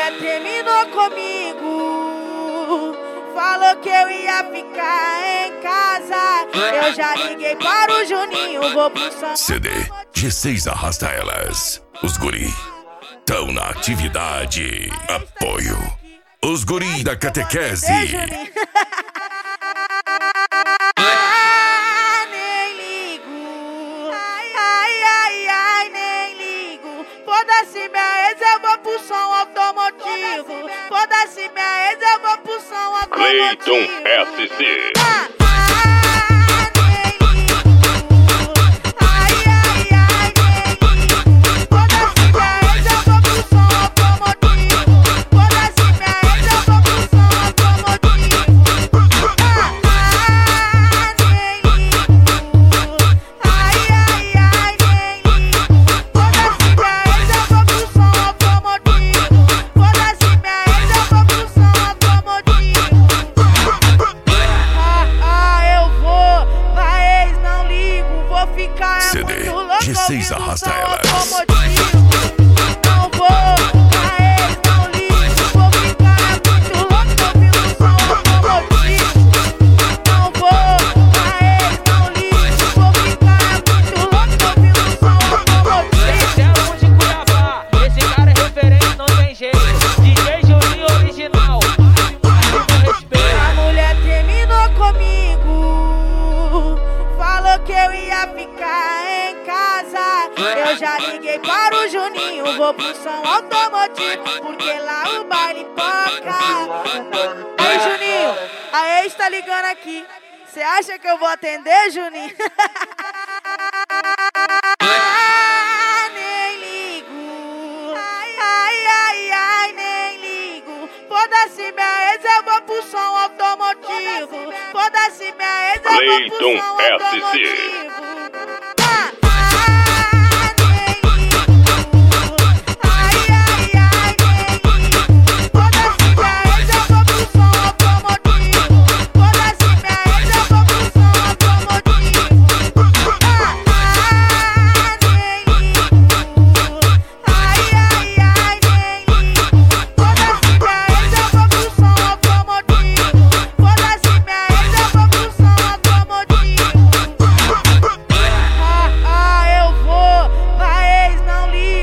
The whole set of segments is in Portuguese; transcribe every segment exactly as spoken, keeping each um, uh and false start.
mulher terminou comigo, falou que eu ia ficar em casa. Eu já liguei para o Juninho, vou pro São C D G seis Arrasta Elas. Os guri tão na atividade. Apoio os guri da catequese. Ah, nem ligo. Ai, ai, ai, ai, nem ligo. Foda-se minha ex, eu vou pro som automotivo. Foda-se minha ex, eu vou pro som automotivo. Cleiton S C. Ah, C D G seis Arrasta Elas. Não vou, a ex não ligo, vou ficar muito louco ouvindo som automotivo. Não vou, a ex não ligo, vou ficar muito louco ouvindo som automotivo. Esse é um de Cuiabá, esse cara é referente, não tem jeito. D J Juninho original, máximo respeito. A mulher terminou comigo, falou que eu ia ficar em casa. Eu já liguei para o Juninho, vou pro som automotivo, porque lá o baile toca. Ei, Juninho, a ex tá ligando aqui. Cê acha que eu vou atender, Juninho? Ah, nem ligo. Ai, ai, ai, ai, nem ligo. Foda-se minha ex, eu vou pro som automotivo. Foda-se minha ex, eu vou pro Cleiton som S C. automotivo.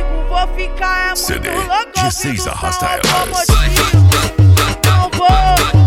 C D G seis Arrasta Elas. Não vou.